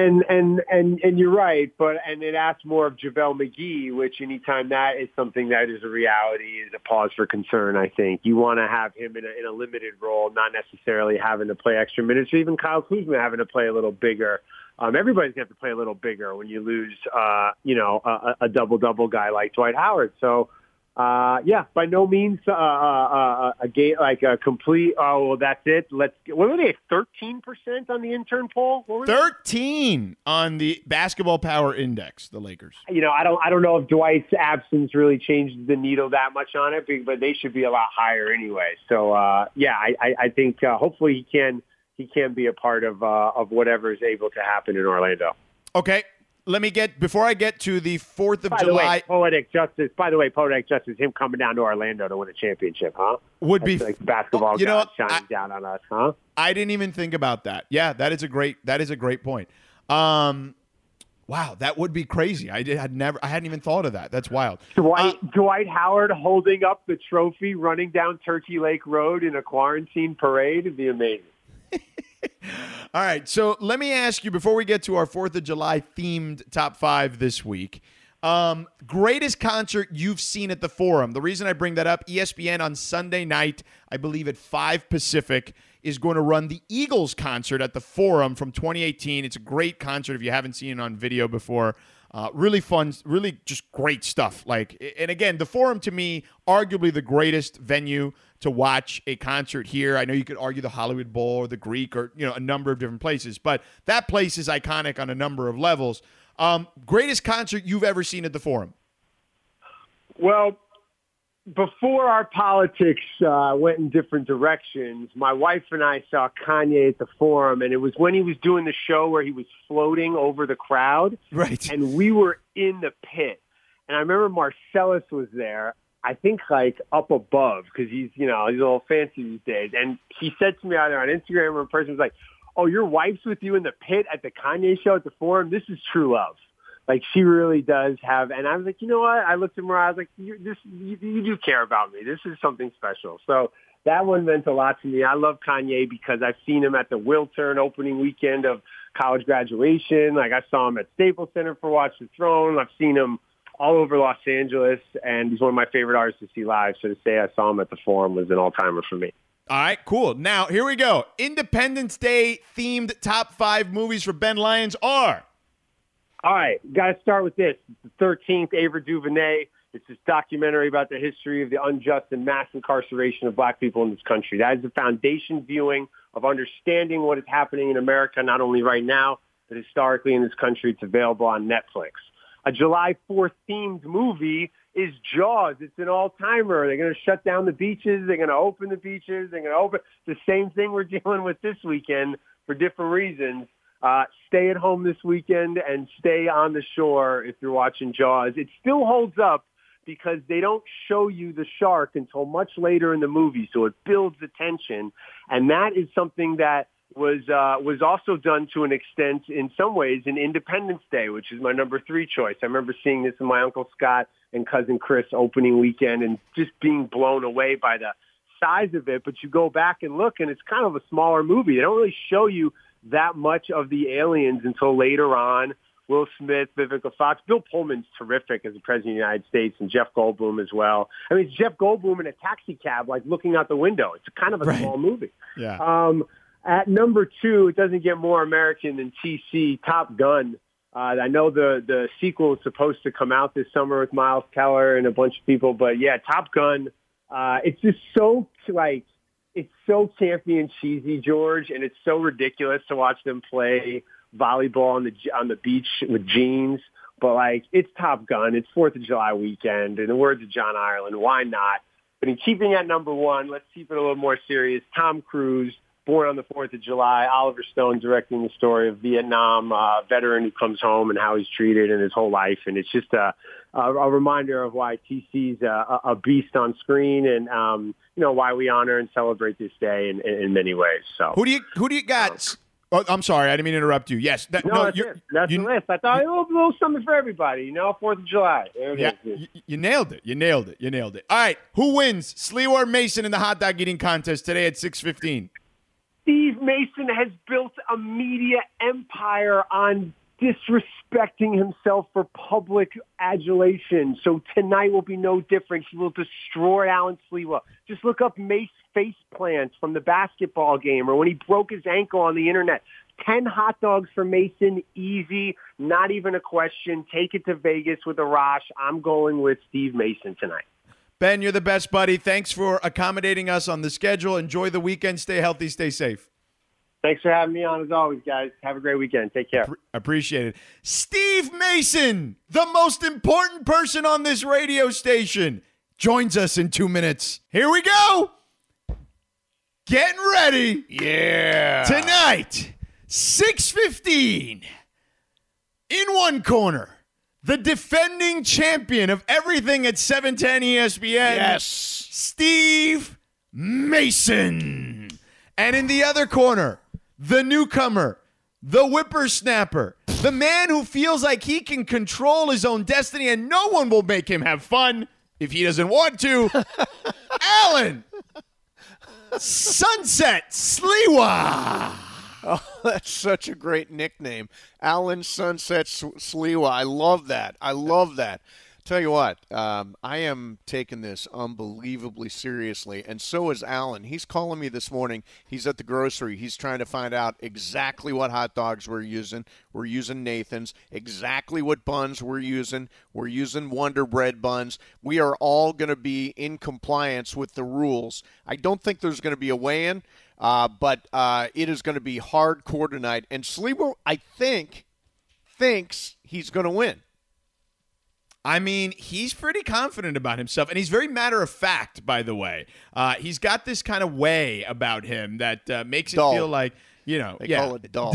and you're right, but it asks more of JaVale McGee, which anytime that is something that is a reality is a pause for concern, I think. You want to have him in a limited role, not necessarily having to play extra minutes, or even Kyle Kuzma having to play a little bigger. Everybody's going to have to play a little bigger when you lose, a double-double guy like Dwight Howard. So, by no means a game a complete. Oh, well, that's it. What were they? 13% on the intern poll. 13 on the Basketball Power Index. The Lakers. I don't know if Dwight's absence really changed the needle that much on it, but they should be a lot higher anyway. So, I think hopefully he can be a part of whatever is able to happen in Orlando. Okay. Before I get to the 4th of July. Poetic justice, him coming down to Orlando to win a championship, huh? Would be basketball gods shining down on us, huh? I didn't even think about that. Yeah, that is a great point. Wow, that would be crazy. I hadn't even thought of that. That's wild. Dwight Howard holding up the trophy, running down Turkey Lake Road in a quarantine parade would be amazing. All right, so let me ask you, before we get to our 4th of July themed top 5 this week, greatest concert you've seen at the Forum. The reason I bring that up, ESPN on Sunday night, I believe at 5 Pacific, is going to run the Eagles concert at the Forum from 2018. It's a great concert if you haven't seen it on video before. Really fun, really just great stuff. And again, the Forum to me, arguably the greatest venue to watch a concert here. I know you could argue the Hollywood Bowl or the Greek or a number of different places, but that place is iconic on a number of levels. Greatest concert you've ever seen at the Forum? Well, before our politics went in different directions, my wife and I saw Kanye at the Forum, and it was when he was doing the show where he was floating over the crowd. Right. And we were in the pit. And I remember Marcellus was there, I think like up above, because he's a little fancy these days. And he said to me either on Instagram or in person, was like, "Oh, your wife's with you in the pit at the Kanye show at the Forum? This is true love." Like, she really does have, and I was like, you know what? I looked at her, I was like, you do care about me. This is something special. So that one meant a lot to me. I love Kanye because I've seen him at the Wiltern opening weekend of college graduation. Like, I saw him at Staples Center for Watch the Throne. I've seen him all over Los Angeles, and he's one of my favorite artists to see live. So to say I saw him at the Forum was an all-timer for me. All right, cool. Now, here we go. Independence Day themed top 5 movies for Ben Lyons are... All right, got to start with this. The 13th, Ava DuVernay. It's this documentary about the history of the unjust and mass incarceration of black people in this country. That is the foundation viewing of understanding what is happening in America, not only right now, but historically in this country. It's available on Netflix. A July 4th themed movie is Jaws. It's an all-timer. They're going to shut down the beaches. They're going to open the beaches. They're going to open the same thing we're dealing with this weekend for different reasons. Stay at home this weekend and stay on the shore if you're watching Jaws. It still holds up because they don't show you the shark until much later in the movie, so it builds the tension. And that is something that was also done to an extent in some ways in Independence Day, which is my number 3 choice. I remember seeing this in my Uncle Scott and Cousin Chris opening weekend and just being blown away by the size of it. But you go back and look, and it's kind of a smaller movie. They don't really show you that much of the aliens until later on. Will Smith, Vivica Fox, Bill Pullman's terrific as the President of the United States, and Jeff Goldblum as well. I mean, it's Jeff Goldblum in a taxi cab, like looking out the window. It's kind of a small movie. Yeah. At number 2, it doesn't get more American than TC, Top Gun. I know the sequel is supposed to come out this summer with Miles Teller and a bunch of people, but yeah, Top Gun. It's just so it's so campy and cheesy, George, and it's so ridiculous to watch them play volleyball on the beach with jeans. But it's Top Gun. It's 4th of July weekend. In the words of John Ireland, why not? But in keeping at number 1, let's keep it a little more serious. Tom Cruise, born on the 4th of July. Oliver Stone directing the story of Vietnam veteran who comes home and how he's treated in his whole life. And it's just a reminder of why TC's a beast on screen, and why we honor and celebrate this day in many ways. So who do you got? Oh, I'm sorry, I didn't mean to interrupt you. Yes, that's it. That's the list. I thought it was a little something for everybody. 4th of July. There it is. You nailed it. You nailed it. All right, who wins, Sliwa or Mason in the hot dog eating contest today at 6:15? Steve Mason has built a media empire on disrespecting himself for public adulation. So tonight will be no different. He will destroy Alan Sliwa. Just look up Mace face plants from the basketball game or when he broke his ankle on the internet. 10 hot dogs for Mason, easy, not even a question. Take it to Vegas with Arash. I'm going with Steve Mason tonight. Ben, you're the best, buddy. Thanks for accommodating us on the schedule. Enjoy the weekend. Stay healthy. Stay safe. Thanks for having me on as always, guys. Have a great weekend. Take care. Appreciate it. Steve Mason, the most important person on this radio station, joins us in 2 minutes. Here we go. Getting ready. Yeah. Tonight, 6:15. In one corner, the defending champion of everything at 710 ESPN. Yes. Steve Mason. And in the other corner, the newcomer, the whippersnapper, the man who feels like he can control his own destiny and no one will make him have fun if he doesn't want to. Alan Sunset Sliwa. Oh, that's such a great nickname. Alan Sunset Sliwa. I love that. Tell you what, I am taking this unbelievably seriously, and so is Alan. He's calling me this morning. He's at the grocery. He's trying to find out exactly what hot dogs we're using. We're using Nathan's. Exactly what buns we're using. We're using Wonder Bread buns. We are all going to be in compliance with the rules. I don't think there's going to be a weigh-in, but it is going to be hardcore tonight. And Sliwa, I think thinks he's going to win. I mean, he's pretty confident about himself, and he's very matter of fact, by the way. He's got this kind of way about him that makes it feel like, They call it dull.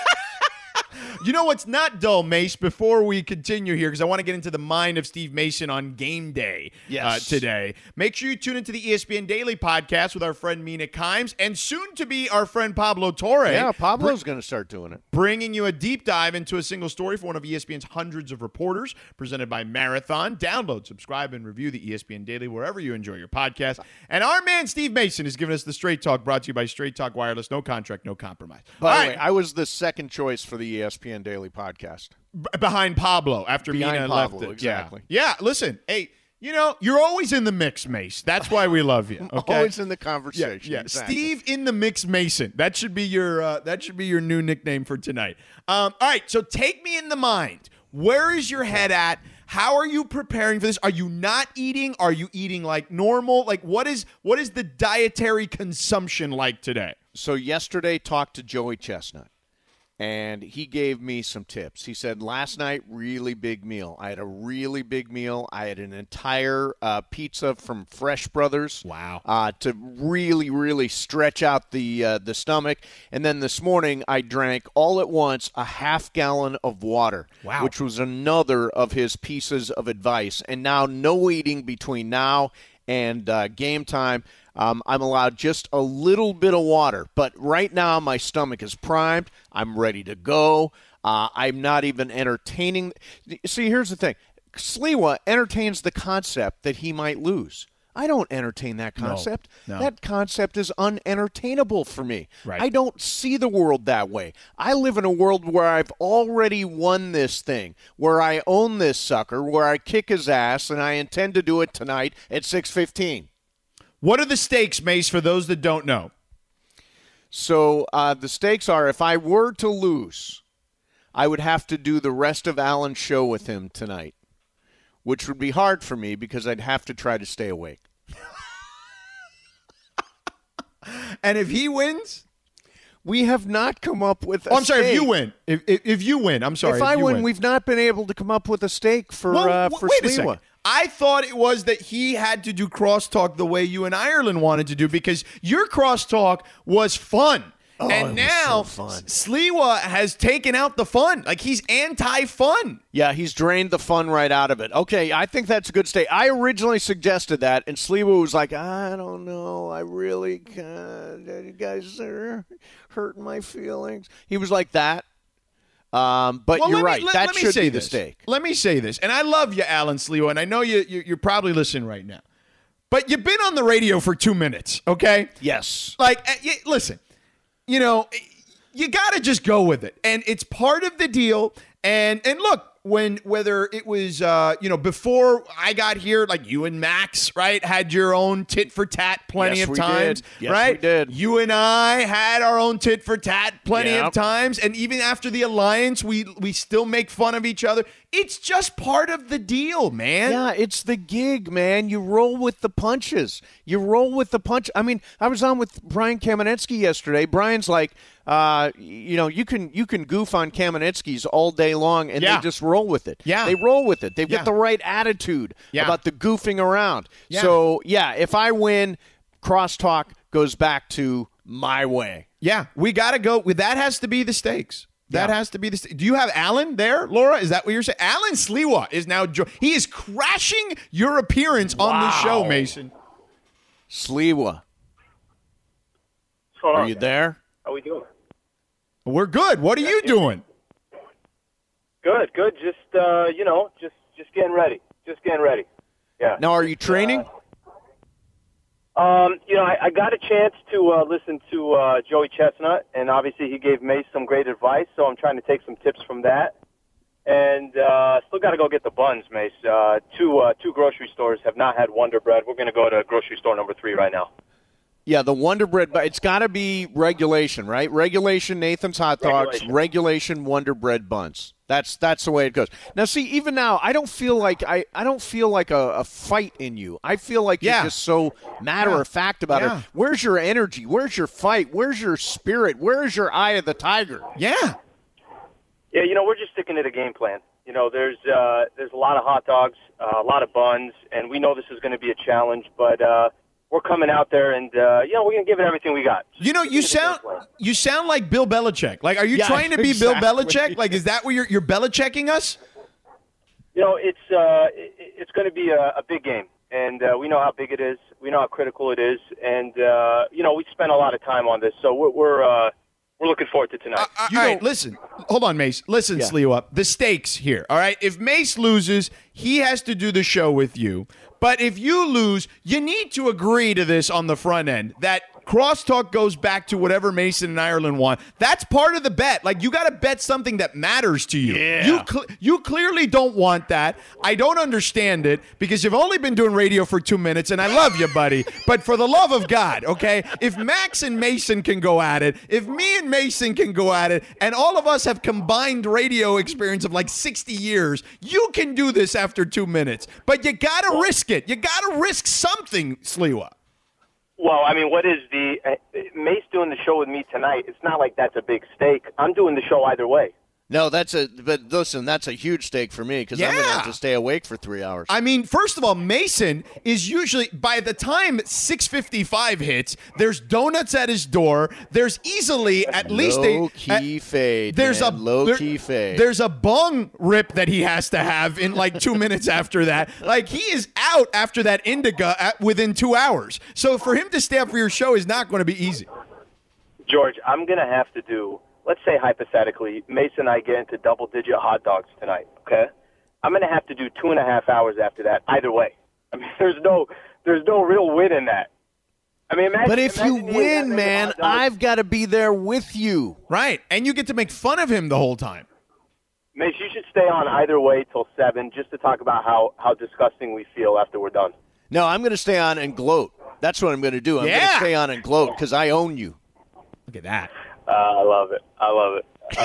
You know what's not dull, Mace, before we continue here, because I want to get into the mind of Steve Mason on game day today. Make sure you tune into the ESPN Daily podcast with our friend Mina Kimes and soon to be our friend Pablo Torre. Yeah, Pablo's going to start doing it. Bringing you a deep dive into a single story for one of ESPN's hundreds of reporters, presented by Marathon. Download, subscribe, and review the ESPN Daily wherever you enjoy your podcast. And our man Steve Mason is giving us the Straight Talk, brought to you by Straight Talk Wireless. No contract, no compromise. By the way, I was the second choice for the ESPN Daily podcast. Behind Pablo after Mina left it. Exactly. Yeah, listen, hey, you're always in the mix, Mace. That's why we love you. Okay? Always in the conversation. Yeah. Exactly. Steve in the mix Mason. That should be your new nickname for tonight. All right, so take me in the mind. Where is your head at? How are you preparing for this? Are you not eating? Are you eating like normal? Like what is the dietary consumption like today? So yesterday talked to Joey Chestnut. And he gave me some tips. He said, last night, really big meal. I had a really big meal. I had an entire pizza from Fresh Brothers. Wow. To really, really stretch out the stomach. And then this morning, I drank all at once a half gallon of water. Wow. Which was another of his pieces of advice. And now no eating between now and game time. I'm allowed just a little bit of water, but right now my stomach is primed. I'm ready to go. I'm not even entertaining. See, here's the thing. Sliwa entertains the concept that he might lose. I don't entertain that concept. No. That concept is unentertainable for me. Right. I don't see the world that way. I live in a world where I've already won this thing, where I own this sucker, where I kick his ass, and I intend to do it tonight at 6:15. What are the stakes, Mace, for those that don't know? So the stakes are, if I were to lose, I would have to do the rest of Alan's show with him tonight, which would be hard for me because I'd have to try to stay awake. And if he wins? We have not come up with a I'm sorry, stake. if you win. If you win, I'm sorry. If I you win, we've not been able to come up with a stake for wait a Sliwa. second. I thought it was that he had to do crosstalk the way you and Ireland wanted to do because your crosstalk was fun. Oh, and now Sliwa has taken out the fun. Like he's anti-fun. Yeah, he's drained the fun right out of it. Okay, I think that's a good stake. I originally suggested that, and Sliwa was like, I don't know. I really can't. You guys are hurting my feelings. He was like that. But you're right. That should be the stake. Let me say this. And I love you, Alan Sliwa, and I know you're probably listening right now. But you've been on the radio for 2 minutes, okay? Yes. Like, listen, you got to just go with it. And it's part of the deal. And look, whether it was, before I got here, like you and Max, right, had your own tit for tat plenty of times, yes, right? we did. You and I had our own tit for tat plenty of times. And even after the alliance, we still make fun of each other. It's just part of the deal, man. Yeah, it's the gig, man. You roll with the punches. I mean, I was on with Brian Kamenetsky yesterday. Brian's like, you can goof on Kamenetsky's all day long, and they just roll with it. Yeah. They roll with it. They've got the right attitude about the goofing around. Yeah. So, if I win, crosstalk goes back to my way. Yeah, we got to go. That has to be the stakes. That has to be the. Do you have Alan there, Laura? Is that what you're saying? Alan Sliwa is now. He is crashing your appearance on the show, Mason. Sliwa, are you there? How we doing? We're good. What are you doing? Good. Just just getting ready. Yeah. Now, are you training? I got a chance to listen to Joey Chestnut, and obviously he gave Mace some great advice, so I'm trying to take some tips from that. And still got to go get the buns, Mace. Two grocery stores have not had Wonder Bread. We're going to go to grocery store number 3 right now. Yeah, the Wonder Bread, but it's got to be regulation, right? Regulation Nathan's Hot Dogs, regulation Wonder Bread buns. That's the way it goes. Now, see, even now, I don't feel like I don't feel like a fight in you. I feel like you're just so matter of fact about it. Where's your energy? Where's your fight? Where's your spirit? Where's your eye of the tiger? Yeah. Yeah, we're just sticking to the game plan. There's a lot of hot dogs, a lot of buns, and we know this is going to be a challenge, but we're coming out there and we're going to give it everything we got. You sound like Bill Belichick. Like, are you trying to be Bill Belichick? Like, is that what you're Belichicking us? It's going to be a big game, and we know how big it is. We know how critical it is, and we spent a lot of time on this, so we're looking forward to tonight. All right, listen. Hold on, Mace. Listen, Sliwa. The stakes here, all right? If Mace loses, he has to do the show with you. But if you lose, you need to agree to this on the front end, that crosstalk goes back to whatever Mason and Ireland want. That's part of the bet. Like, you got to bet something that matters to you. Yeah. You clearly don't want that. I don't understand it because you've only been doing radio for 2 minutes, and I love you, buddy. But for the love of God, okay, if Max and Mason can go at it, if me and Mason can go at it, and all of us have combined radio experience of like 60 years, you can do this after 2 minutes. But you got to risk it. You got to risk something, Sliwa. Well, I mean, what is Mace doing the show with me tonight? It's not like that's a big stake. I'm doing the show either way. No, but listen, that's a huge stake for me because I'm going to have to stay awake for 3 hours. I mean, first of all, Mason is usually, by the time 6:55 hits, there's donuts at his door. There's easily at least low-key fade. There's man. Low-key fade. There's a bong rip that he has to have in like 2 minutes after that. Like, he is out after that indica within 2 hours. So for him to stay up for your show is not going to be easy. George, I'm going to have to do... Let's say hypothetically, Mason and I get into double-digit hot dogs tonight, okay? I'm going to have to do 2.5 hours after that either way. I mean, there's no real win in that. I mean, but if you win, man, I've got to be there with you. Right, and you get to make fun of him the whole time. Mace, you should stay on either way till 7 just to talk about how disgusting we feel after we're done. No, I'm going to stay on and gloat. That's what I'm going to do. I'm going to stay on and gloat because I own you. Look at that. I love it.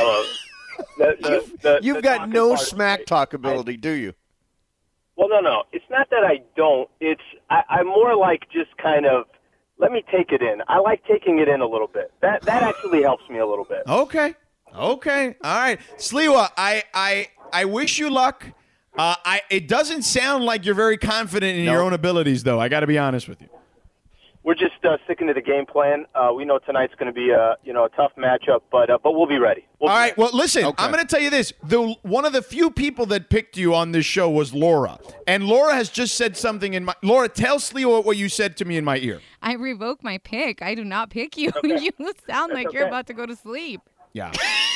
You've got no smack talk ability, do you? Well, no. It's not that I don't. I'm more like just kind of, let me take it in. I like taking it in a little bit. That actually helps me a little bit. Okay. All right. Sliwa, I wish you luck. It doesn't sound like you're very confident in your own abilities, though. I got to be honest with you. We're just sticking to the game plan. We know tonight's going to be a tough matchup, but we'll be ready. All right. Well, listen, I'm going to tell you this. One of the few people that picked you on this show was Laura, and Laura has just said something in my. Laura, tell Sliwa what you said to me in my ear. I revoke my pick. I do not pick you. Okay. You sound like you're about to go to sleep. Yeah.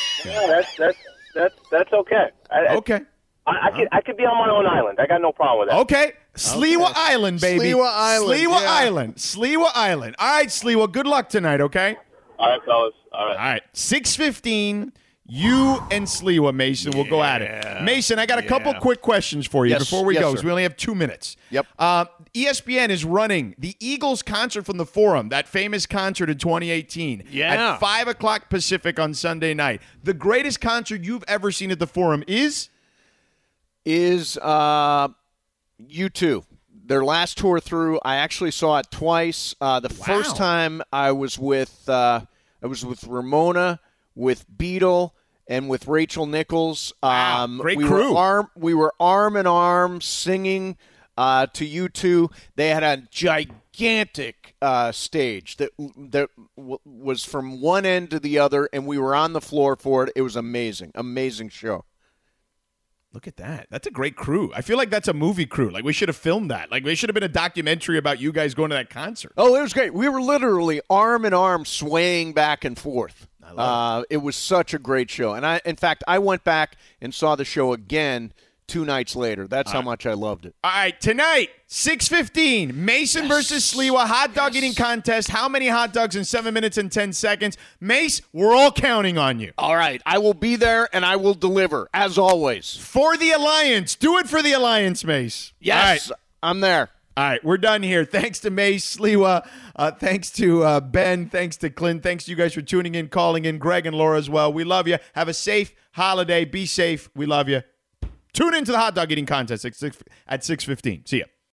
That's okay. Okay. I could be on my own island. I got no problem with that. Okay. Sliwa Island, baby. Sliwa Island. Sliwa Island. All right, Sliwa, good luck tonight, okay? All right, fellas. All right. 6:15, you and Sliwa, Mason, will go at it. Mason, I got a couple quick questions for you before we go, because we only have 2 minutes. Yep. ESPN is running the Eagles concert from the Forum, that famous concert in 2018, at 5 o'clock Pacific on Sunday night. The greatest concert you've ever seen at the Forum is U2. Their last tour through, I actually saw it twice. The first time I was with Ramona, with Beatle, and with Rachel Nichols. Great crew. We were arm in arm singing to U2. They had a gigantic stage that was from one end to the other, and we were on the floor for it. It was amazing show. Look at that. That's a great crew. I feel like that's a movie crew. Like, we should have filmed that. Like, we should have been a documentary about you guys going to that concert. Oh, it was great. We were literally arm in arm swaying back and forth. I love it was such a great show. And in fact, I went back and saw the show again 2 nights later. That's how much I loved it. All right, tonight, 6:15, Mason versus Sliwa, hot dog eating contest. How many hot dogs in 7 minutes and 10 seconds? Mace, we're all counting on you. All right, I will be there and I will deliver, as always. For the Alliance. Do it for the Alliance, Mace. Yes, I'm there. All right, we're done here. Thanks to Mace, Sliwa. Thanks to Ben. Thanks to Clint. Thanks to you guys for tuning in, calling in. Greg and Laura as well. We love you. Have a safe holiday. Be safe. We love you. Tune into the hot dog eating contest at 6:15. See ya.